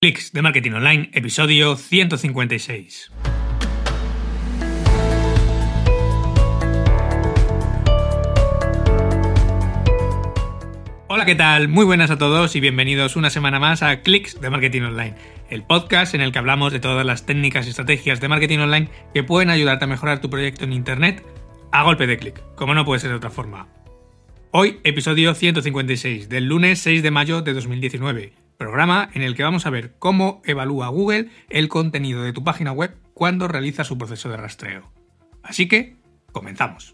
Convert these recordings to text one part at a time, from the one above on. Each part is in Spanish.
Clics de Marketing Online, episodio 156. Hola, ¿qué tal? Muy buenas a todos y bienvenidos una semana más a Clics de Marketing Online, el podcast en el que hablamos de todas las técnicas y estrategias de marketing online que pueden ayudarte a mejorar tu proyecto en Internet a golpe de clic, como no puede ser de otra forma. Hoy, episodio 156, del lunes 6 de mayo de 2019. Programa en el que vamos a ver cómo evalúa Google el contenido de tu página web cuando realiza su proceso de rastreo. Así que, comenzamos.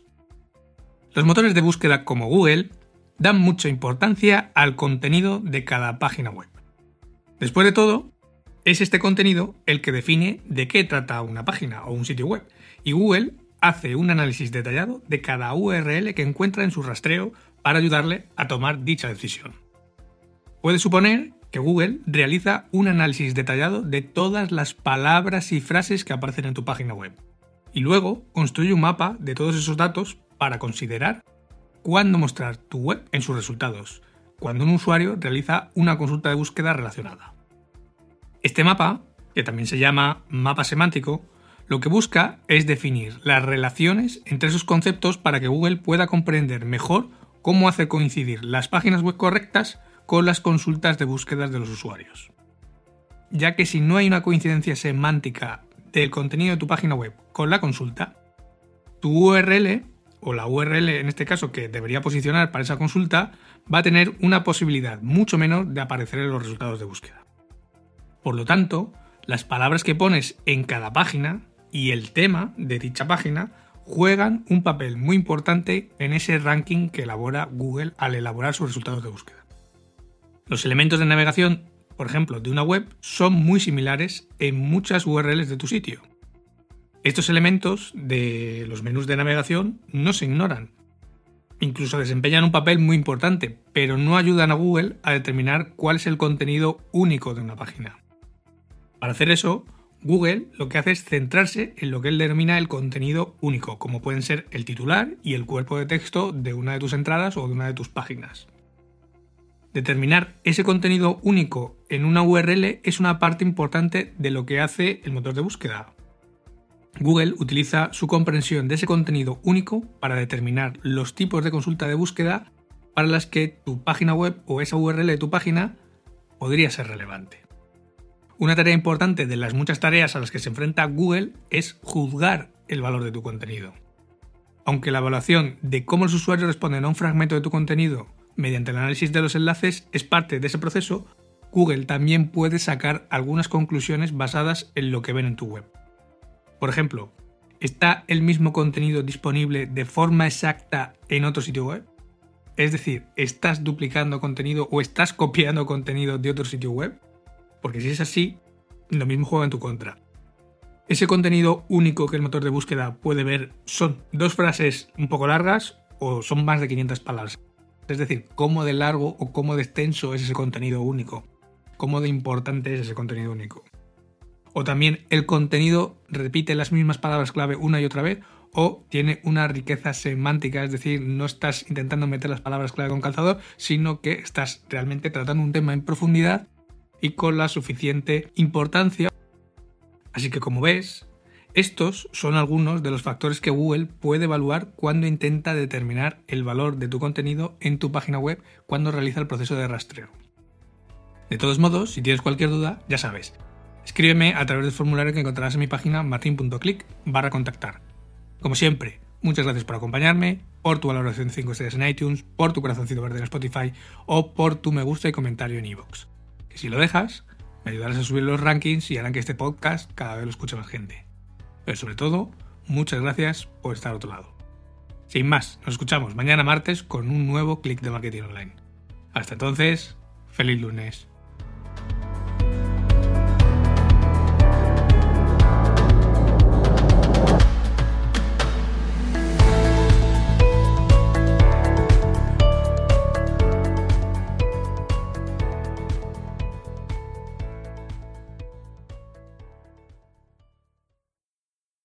Los motores de búsqueda como Google dan mucha importancia al contenido de cada página web. Después de todo, es este contenido el que define de qué trata una página o un sitio web, y Google hace un análisis detallado de cada URL que encuentra en su rastreo para ayudarle a tomar dicha decisión. Puedes suponer que Google realiza un análisis detallado de todas las palabras y frases que aparecen en tu página web y luego construye un mapa de todos esos datos para considerar cuándo mostrar tu web en sus resultados, cuando un usuario realiza una consulta de búsqueda relacionada. Este mapa, que también se llama mapa semántico, lo que busca es definir las relaciones entre esos conceptos para que Google pueda comprender mejor cómo hacer coincidir las páginas web correctas con las consultas de búsquedas de los usuarios. Ya que si no hay una coincidencia semántica del contenido de tu página web con la consulta, tu URL, o la URL en este caso que debería posicionar para esa consulta, va a tener una posibilidad mucho menor de aparecer en los resultados de búsqueda. Por lo tanto, las palabras que pones en cada página y el tema de dicha página juegan un papel muy importante en ese ranking que elabora Google al elaborar sus resultados de búsqueda. Los elementos de navegación, por ejemplo, de una web son muy similares en muchas URLs de tu sitio. Estos elementos de los menús de navegación no se ignoran. Incluso desempeñan un papel muy importante, pero no ayudan a Google a determinar cuál es el contenido único de una página. Para hacer eso, Google lo que hace es centrarse en lo que él denomina el contenido único, como pueden ser el titular y el cuerpo de texto de una de tus entradas o de una de tus páginas. Determinar ese contenido único en una URL es una parte importante de lo que hace el motor de búsqueda. Google utiliza su comprensión de ese contenido único para determinar los tipos de consulta de búsqueda para las que tu página web o esa URL de tu página podría ser relevante. Una tarea importante de las muchas tareas a las que se enfrenta Google es juzgar el valor de tu contenido. Aunque la evaluación de cómo los usuarios responden a un fragmento de tu contenido mediante el análisis de los enlaces es parte de ese proceso, Google también puede sacar algunas conclusiones basadas en lo que ven en tu web. Por ejemplo, ¿está el mismo contenido disponible de forma exacta en otro sitio web? Es decir, ¿estás duplicando contenido o estás copiando contenido de otro sitio web? Porque si es así, lo mismo juega en tu contra. ¿Ese contenido único que el motor de búsqueda puede ver son dos frases un poco largas o son más de 500 palabras? Es decir, cómo de largo o cómo de extenso es ese contenido único, cómo de importante es ese contenido único. O también el contenido repite las mismas palabras clave una y otra vez o tiene una riqueza semántica, es decir, no estás intentando meter las palabras clave con calzador, sino que estás realmente tratando un tema en profundidad y con la suficiente importancia. Así que como ves, estos son algunos de los factores que Google puede evaluar cuando intenta determinar el valor de tu contenido en tu página web cuando realiza el proceso de rastreo. De todos modos, si tienes cualquier duda, ya sabes, escríbeme a través del formulario que encontrarás en mi página martin.click/contactar. Como siempre, muchas gracias por acompañarme, por tu valoración de 5 estrellas en iTunes, por tu corazoncito verde en Spotify o por tu me gusta y comentario en iVoox. Que si lo dejas, me ayudarás a subir los rankings y harán que este podcast cada vez lo escuche más gente. Pero sobre todo, muchas gracias por estar al otro lado. Sin más, nos escuchamos mañana martes con un nuevo Clic de Marketing Online. Hasta entonces, feliz lunes.